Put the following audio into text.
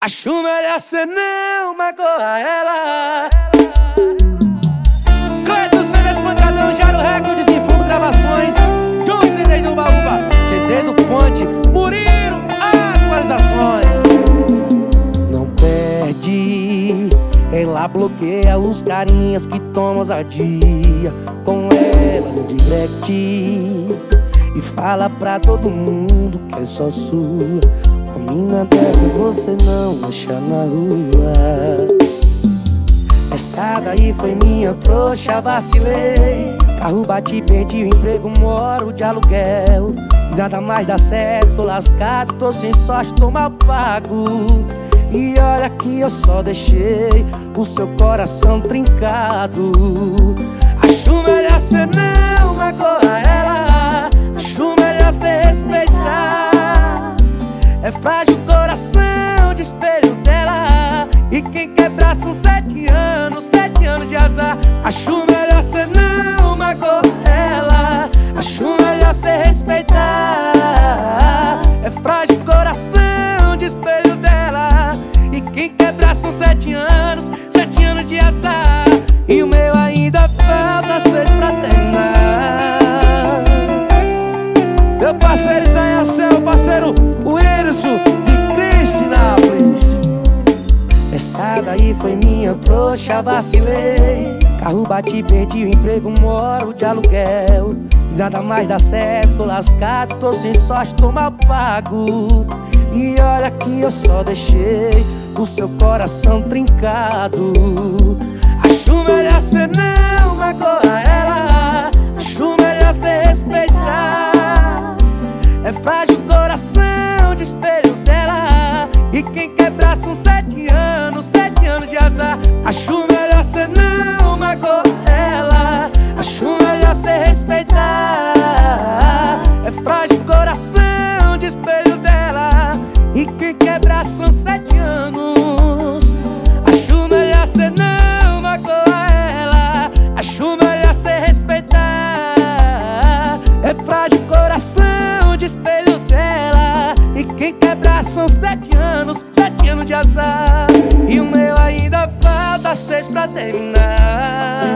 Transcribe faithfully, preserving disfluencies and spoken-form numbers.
Acho melhor cê não magoar ela. Cleiton Cena, Espancadão, Jairo Recordes, Defunto Gravações, John Cine do Baúba, C D do Ponte, Murilo, atualizações. Não perde, ela bloqueia os carinhas que tomam ousadia com ela no direct e fala pra todo mundo que é só sua. Com mina dessa você não deixa na rua. Essa daí foi minha trouxa, vacilei. Carro bati, perdi o emprego, moro de aluguel e nada mais dá certo, tô lascado, tô sem sorte, tô mal pago. E olha que eu só deixei o seu coração trincado. Acho melhor cê não magoar ela, acho melhor cê respeitar. É frágil o coração de espelho dela, e quem quebra são sete anos, sete anos de azar. Acho melhor cê não magoar ela, acho melhor cê respeitar. É frágil o coração de espelho dela, e quem quebra são sete anos, sete anos de azar. E o meu ainda falta seis pra terminar. Meu parceiro Israel Céu, parceiro Wilson de Cristinápolis. Essa daí foi minha trouxa, vacilei. Carro bati, perdi o emprego, moro de aluguel e nada mais dá certo, tô lascado, tô sem sorte, tô mal pago. E olha que eu só deixei o seu coração trincado. Acho melhor cê não magoar ela, acho melhor cê respeitar. É frágil o coração de espelho dela, e quem quebra são sete anos, sete anos de azar. Acho melhor cê não magoar ela, acho melhor cê respeitar. É frágil o coração de espelho dela, e quem quebra são sete anos. Acho melhor cê não magoar ela, acho melhor cê respeitar. É frágil o coração de espelho dela, e quem quebra são sete anos, sete anos de azar. E o meu ainda falta seis pra terminar.